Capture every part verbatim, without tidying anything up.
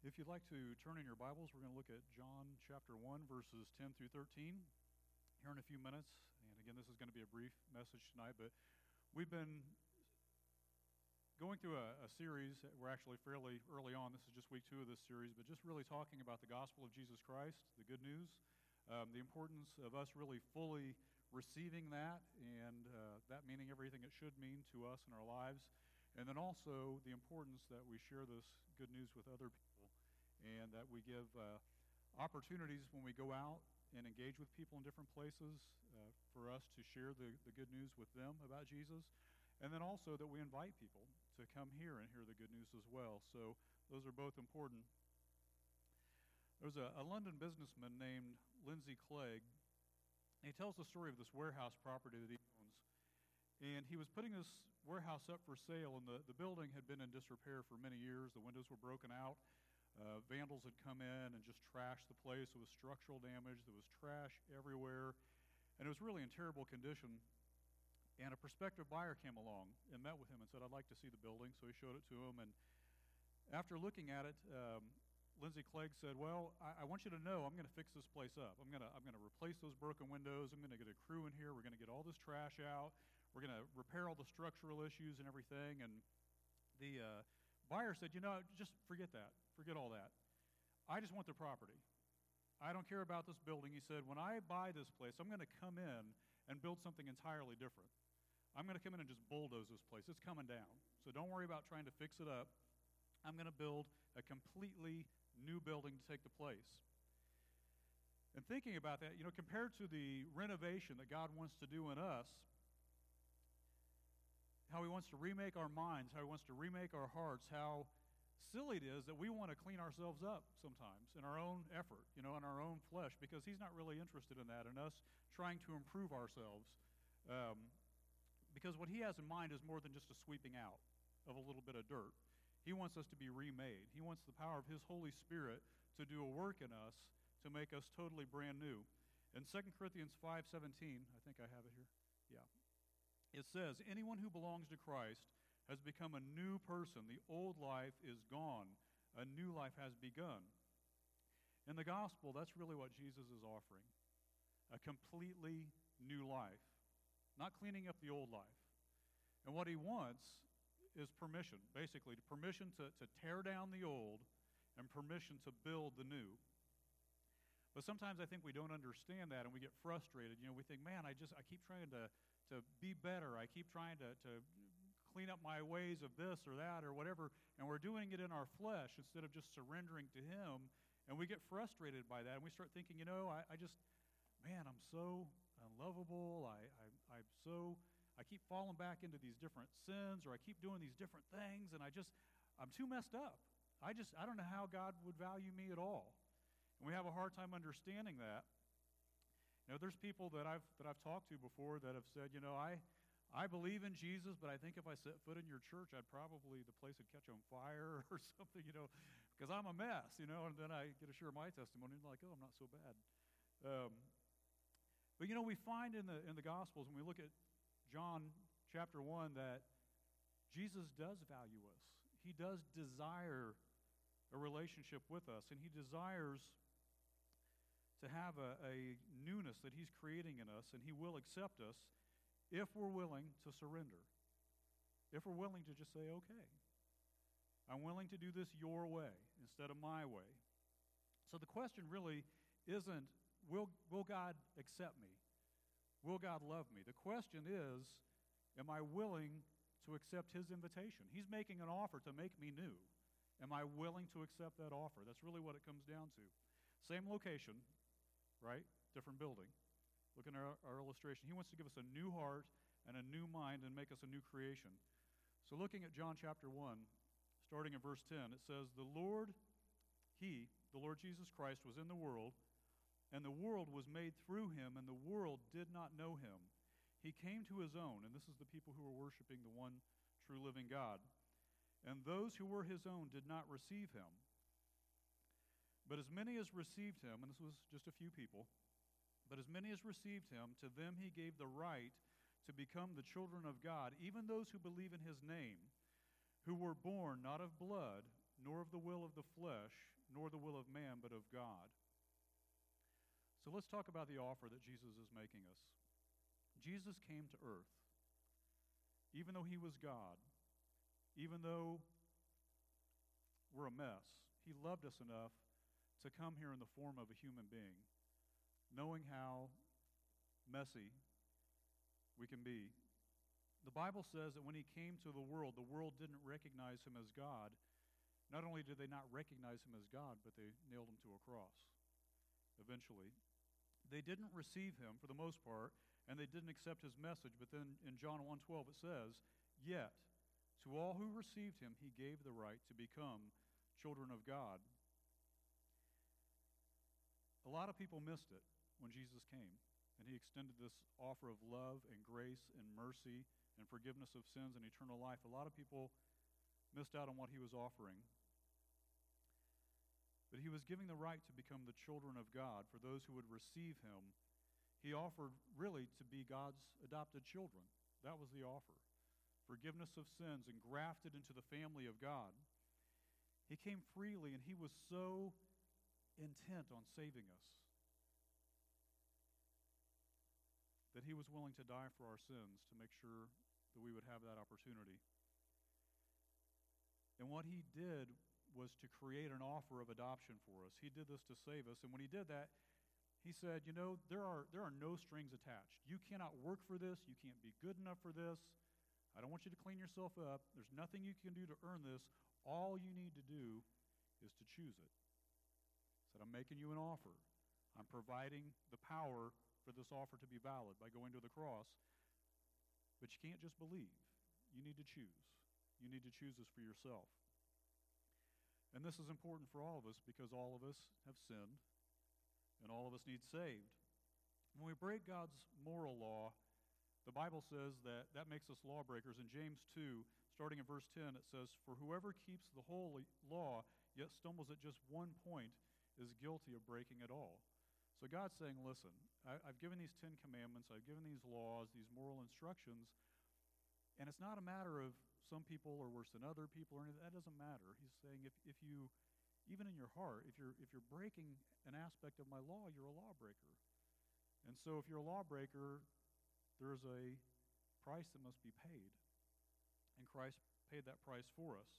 If you'd like to turn in your Bibles, we're going to look at John chapter one, verses ten through thirteen here in a few minutes. And again, this is going to be a brief message tonight, but we've been going through a, a series. We're actually fairly early on. This is just week two of this series, but just really talking about the gospel of Jesus Christ, the good news, um, the importance of us really fully receiving that, and uh, that meaning everything it should mean to us in our lives. And then also the importance that we share this good news with other people and that we give uh, opportunities when we go out and engage with people in different places uh, for us to share the, the good news with them about Jesus. And then also that we invite people to come here and hear the good news as well. So those are both important. There's a, a London businessman named Lindsay Clegg. He tells the story of this warehouse property that he owns. And he was putting this warehouse up for sale, and the, the building had been in disrepair for many years. The windows were broken out. Uh, vandals had come in and just trashed the place. There was structural damage. There was trash everywhere. And it was really in terrible condition. And a prospective buyer came along and met with him and said, I'd like to see the building. So he showed it to him. And after looking at it, um, Lindsay Clegg said, well, I, I want you to know I'm going to fix this place up. I'm going to I'm going to replace those broken windows. I'm going to get a crew in here. We're going to get all this trash out. We're going to repair all the structural issues and everything. And the uh, buyer said, you know, just forget that. Forget all that. I just want the property. I don't care about this building. He said, when I buy this place, I'm going to come in and build something entirely different. I'm going to come in and just bulldoze this place. It's coming down. So don't worry about trying to fix it up. I'm going to build a completely new building to take the place. And thinking about that, you know, compared to the renovation that God wants to do in us, how he wants to remake our minds, how he wants to remake our hearts, how silly it is that we want to clean ourselves up sometimes in our own effort, you know, in our own flesh, because he's not really interested in that, in us trying to improve ourselves. Um, because what he has in mind is more than just a sweeping out of a little bit of dirt. He wants us to be remade. He wants the power of his Holy Spirit to do a work in us to make us totally brand new. In Second Corinthians five seventeen, I think I have it here. Yeah. It says, anyone who belongs to Christ has become a new person. The old life is gone. A new life has begun. In the gospel, that's really what Jesus is offering. A completely new life. Not cleaning up the old life. And what he wants is permission, basically, permission to, to tear down the old and permission to build the new. But sometimes I think we don't understand that and we get frustrated. You know, we think, man, I just I keep trying to, to be better. I keep trying to, to clean up my ways of this or that or whatever, and we're doing it in our flesh instead of just surrendering to him, and we get frustrated by that, and we start thinking, you know, I, I just, man, I'm so unlovable. I, I, I'm so... I keep falling back into these different sins, or I keep doing these different things, and I just, I'm too messed up. I just, I don't know how God would value me at all. And we have a hard time understanding that. You know, there's people that I've that I've talked to before that have said, you know, I, I believe in Jesus, but I think if I set foot in your church, I'd probably, the place would catch on fire or something, you know, because I'm a mess, you know, and then I get to share my testimony, and like, oh, I'm not so bad. Um, but, you know, we find in the in the Gospels, when we look at John chapter one, that Jesus does value us. He does desire a relationship with us, and he desires to have a, a newness that he's creating in us, and he will accept us if we're willing to surrender. If we're willing to just say, okay, I'm willing to do this your way instead of my way. So the question really isn't, will, will God accept me? Will God love me? The question is, am I willing to accept his invitation? He's making an offer to make me new. Am I willing to accept that offer? That's really what it comes down to. Same location, right? Different building. Look at our, our illustration. He wants to give us a new heart and a new mind and make us a new creation. So looking at John chapter one, starting in verse ten, it says, the Lord, he, the Lord Jesus Christ, was in the world, and the world was made through him, and the world did not know him. He came to his own, and this is the people who were worshiping the one true living God. And those who were his own did not receive him. But as many as received him, and this was just a few people, but as many as received him, to them he gave the right to become the children of God, even those who believe in his name, who were born not of blood, nor of the will of the flesh, nor the will of man, but of God. So let's talk about the offer that Jesus is making us. Jesus came to earth. Even though he was God, even though we're a mess, he loved us enough to come here in the form of a human being, knowing how messy we can be. The Bible says that when he came to the world, the world didn't recognize him as God. Not only did they not recognize him as God, but they nailed him to a cross eventually. They didn't receive him for the most part, and they didn't accept his message. But then in John one twelve it says, "Yet to all who received him he gave the right to become children of God." A lot of people missed it when Jesus came, and he extended this offer of love and grace and mercy and forgiveness of sins and eternal life. A lot of people missed out on what he was offering. But he was giving the right to become the children of God for those who would receive him. He offered really to be God's adopted children. That was the offer. Forgiveness of sins and grafted into the family of God. He came freely, and he was so intent on saving us that he was willing to die for our sins to make sure that we would have that opportunity. And what he did was to create an offer of adoption for us. He did this to save us. And when he did that, he said, you know, there are there are no strings attached. You cannot work for this. You can't be good enough for this. I don't want you to clean yourself up. There's nothing you can do to earn this. All you need to do is to choose it. He said, I'm making you an offer. I'm providing the power for this offer to be valid by going to the cross. But you can't just believe. You need to choose. You need to choose this for yourself. And this is important for all of us because all of us have sinned and all of us need saved. When we break God's moral law, the Bible says that that makes us lawbreakers. In James two, starting in verse ten, it says, "For whoever keeps the whole law, yet stumbles at just one point, is guilty of breaking it all." So God's saying, listen, I, I've given these Ten Commandments, I've given these laws, these moral instructions, and it's not a matter of some people are worse than other people, or anything. That doesn't matter. He's saying if, if you, even in your heart, if you're if you're breaking an aspect of my law, you're a lawbreaker. And so if you're a lawbreaker, there's a price that must be paid. And Christ paid that price for us.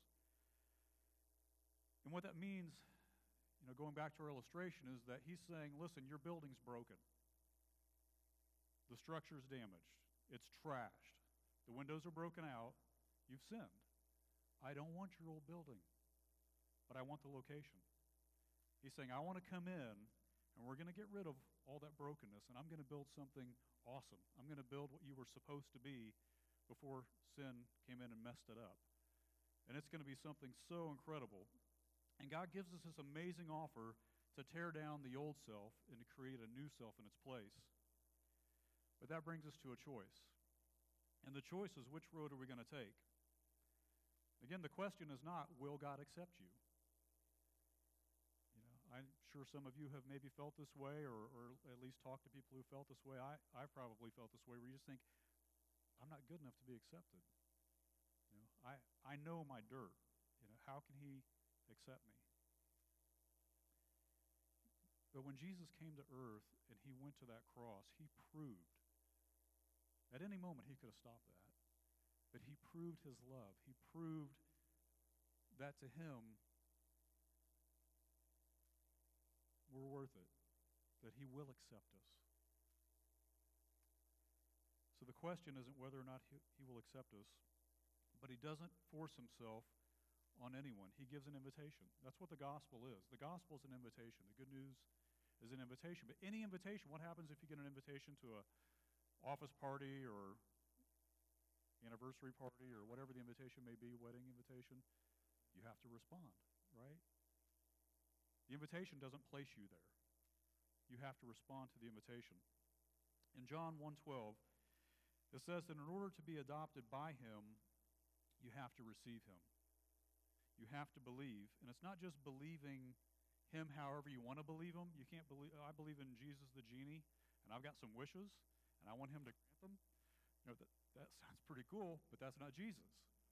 And what that means, you know, going back to our illustration, is that he's saying, listen, your building's broken. The structure's damaged. It's trashed. The windows are broken out. You've sinned. I don't want your old building, but I want the location. He's saying, I want to come in, and we're going to get rid of all that brokenness, and I'm going to build something awesome. I'm going to build what you were supposed to be before sin came in and messed it up. And it's going to be something so incredible. And God gives us this amazing offer to tear down the old self and to create a new self in its place. But that brings us to a choice. And the choice is, which road are we going to take? Again, the question is not, will God accept you? You know, I'm sure some of you have maybe felt this way, or, or at least talked to people who felt this way. I, I've probably felt this way, where you just think, I'm not good enough to be accepted. You know, I, I know my dirt. You know, how can he accept me? But when Jesus came to earth and he went to that cross, he proved. At any moment, he could have stopped that. But he proved his love. He proved that to him, we're worth it, that he will accept us. So the question isn't whether or not he, he will accept us, but he doesn't force himself on anyone. He gives an invitation. That's what the gospel is. The gospel is an invitation. The good news is an invitation. But any invitation, what happens if you get an invitation to a office party or anniversary party or whatever the invitation may be, wedding invitation? You have to respond, right? The invitation doesn't place you there. You have to respond to the invitation. In John one twelve, it says that in order to be adopted by him, you have to receive him. You have to believe. And it's not just believing him however you want to believe him. You can't believe, I believe in Jesus the genie, and I've got some wishes, and I want him to grant them. You know, that, that sounds pretty cool, but that's not Jesus.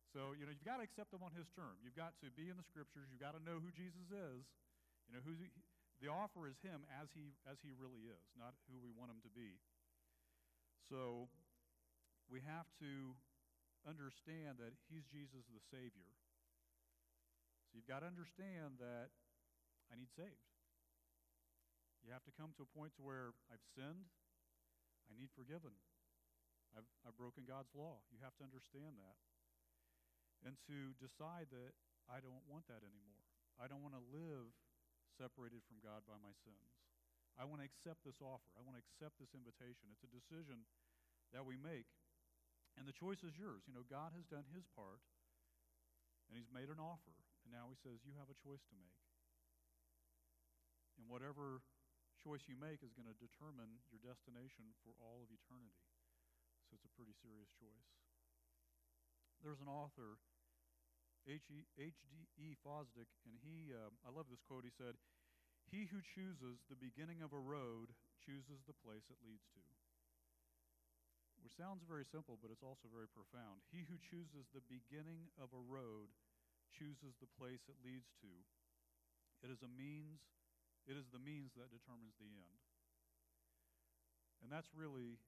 So, you know, you've got to accept them on his term. You've got to be in the scriptures. You've got to know who Jesus is. You know, who the offer is him as he as he really is, not who we want him to be. So we have to understand that he's Jesus the Savior. So you've got to understand that I need saved. You have to come to a point to where I've sinned, I need forgiven. I've, I've broken God's law. You have to understand that. And to decide that I don't want that anymore. I don't want to live separated from God by my sins. I want to accept this offer. I want to accept this invitation. It's a decision that we make. And the choice is yours. You know, God has done his part, and he's made an offer. And now he says, you have a choice to make. And whatever choice you make is going to determine your destination for all of eternity. So it's a pretty serious choice. There's an author, H D E Fosdick, and he, uh, I love this quote. He said, "He who chooses the beginning of a road chooses the place it leads to." Which sounds very simple, but it's also very profound. He who chooses the beginning of a road chooses the place it leads to. It is a means, it is the means that determines the end. And that's really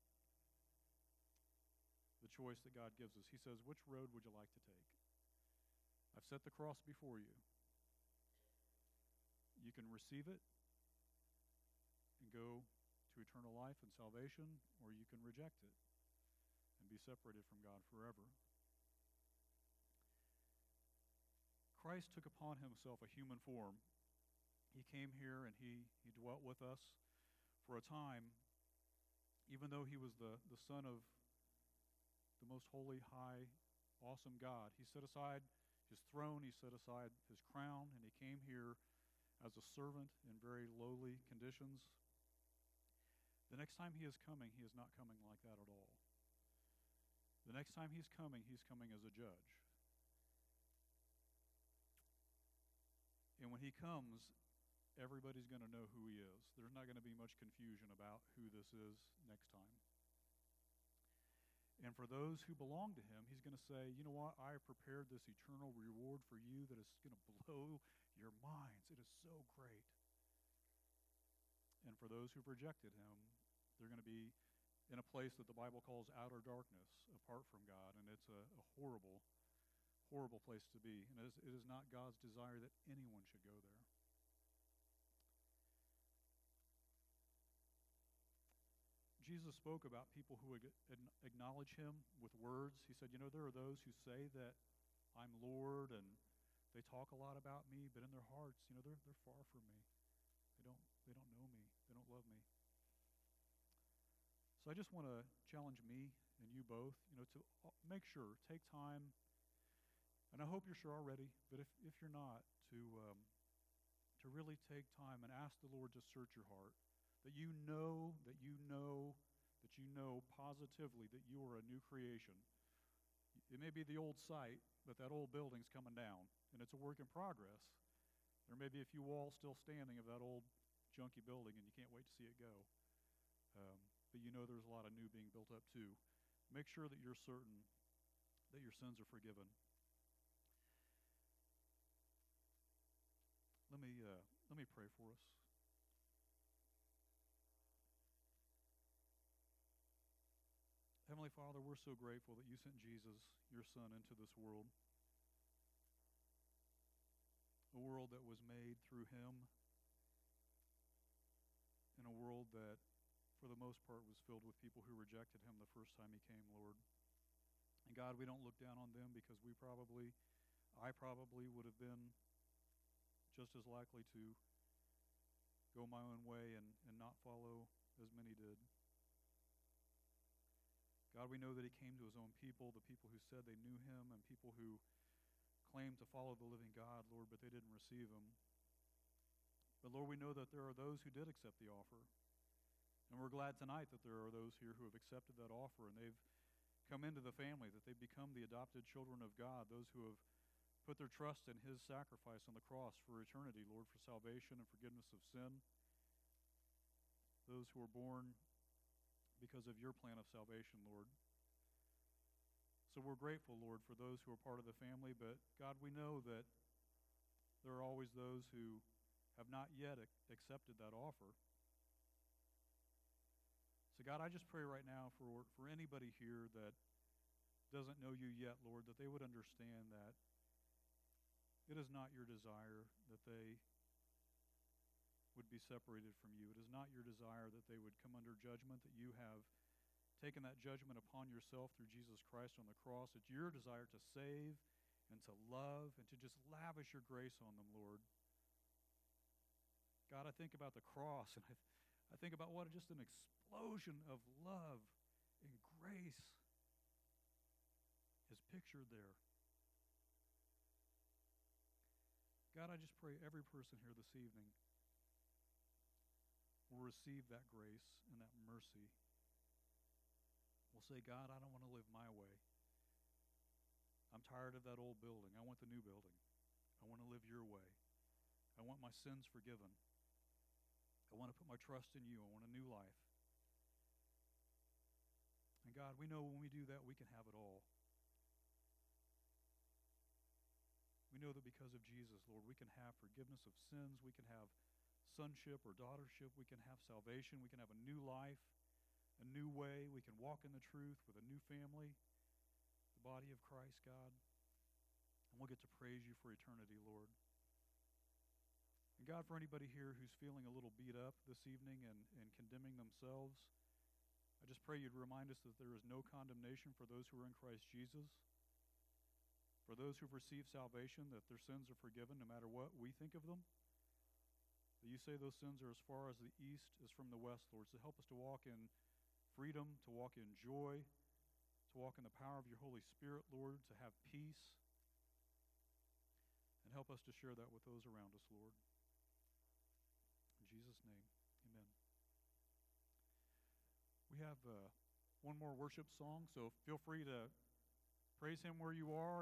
the choice that God gives us. He says, which road would you like to take? I've set the cross before you. You can receive it and go to eternal life and salvation, or you can reject it and be separated from God forever. Christ took upon himself a human form. He came here and he, he dwelt with us for a time, even though he was the, the son of the most holy, high, awesome God. He set aside his throne, he set aside his crown, and he came here as a servant in very lowly conditions. The next time he is coming, he is not coming like that at all. The next time he's coming, he's coming as a judge. And when he comes, everybody's going to know who he is. There's not going to be much confusion about who this is next time. And for those who belong to him, he's going to say, you know what, I have prepared this eternal reward for you that is going to blow your minds. It is so great. And for those who've rejected him, they're going to be in a place that the Bible calls outer darkness, apart from God, and it's a, a horrible, horrible place to be. And it is, it is not God's desire that anyone should go there. Jesus spoke about people who would acknowledge him with words. He said, you know, there are those who say that I'm Lord, and they talk a lot about me, but in their hearts, you know, they're, they're far from me. They don't, they don't know me. They don't love me. So I just want to challenge me and you both, you know, to make sure, take time, and I hope you're sure already, but if, if you're not, to, um, to really take time and ask the Lord to search your heart. That you know, that you know, that you know positively that you are a new creation. It may be the old site, but that old building's coming down, and it's a work in progress. There may be a few walls still standing of that old junky building, and you can't wait to see it go. Um, but you know there's a lot of new being built up too. Make sure that you're certain that your sins are forgiven. Let me, uh, let me pray for us. Heavenly Father, we're so grateful that you sent Jesus, your Son, into this world. A world that was made through him. In a world that, for the most part, was filled with people who rejected him the first time he came, Lord. And God, we don't look down on them because we probably, I probably would have been just as likely to go my own way and, and not follow as many did. God, we know that he came to his own people, the people who said they knew him, and people who claimed to follow the living God, Lord, but they didn't receive him. But Lord, we know that there are those who did accept the offer. And we're glad tonight that there are those here who have accepted that offer, and they've come into the family, that they've become the adopted children of God, those who have put their trust in his sacrifice on the cross for eternity, Lord, for salvation and forgiveness of sin. Those who are born because of your plan of salvation, Lord. So we're grateful, Lord, for those who are part of the family, but God, we know that there are always those who have not yet ac- accepted that offer. So God, I just pray right now for, for anybody here that doesn't know you yet, Lord, that they would understand that it is not your desire that they would be separated from you. It is not your desire that they would come under judgment, that you have taken that judgment upon yourself through Jesus Christ on the cross. It's your desire to save and to love and to just lavish your grace on them, Lord. God, I think about the cross, and I, I think about what just an explosion of love and grace is pictured there. God, I just pray every person here this evening will receive that grace and that mercy. Will say, God, I don't want to live my way. I'm tired of that old building. I want the new building. I want to live your way. I want my sins forgiven. I want to put my trust in you. I want a new life. And God, we know when we do that, we can have it all. We know that because of Jesus, Lord, we can have forgiveness of sins. We can have sonship or daughtership. We can have salvation. We can have a new life, a new way. We can walk in the truth with a new family, the body of Christ, God. And we'll get to praise you for eternity, Lord. And God, for anybody here who's feeling a little beat up this evening and, and condemning themselves, I just pray you'd remind us that there is no condemnation for those who are in Christ Jesus. For those who've received salvation, that their sins are forgiven no matter what we think of them. That you say those sins are as far as the east is from the west, Lord. So help us to walk in freedom, to walk in joy, to walk in the power of your Holy Spirit, Lord, to have peace. And help us to share that with those around us, Lord. In Jesus' name, amen. We have uh, one more worship song, so feel free to praise him where you are.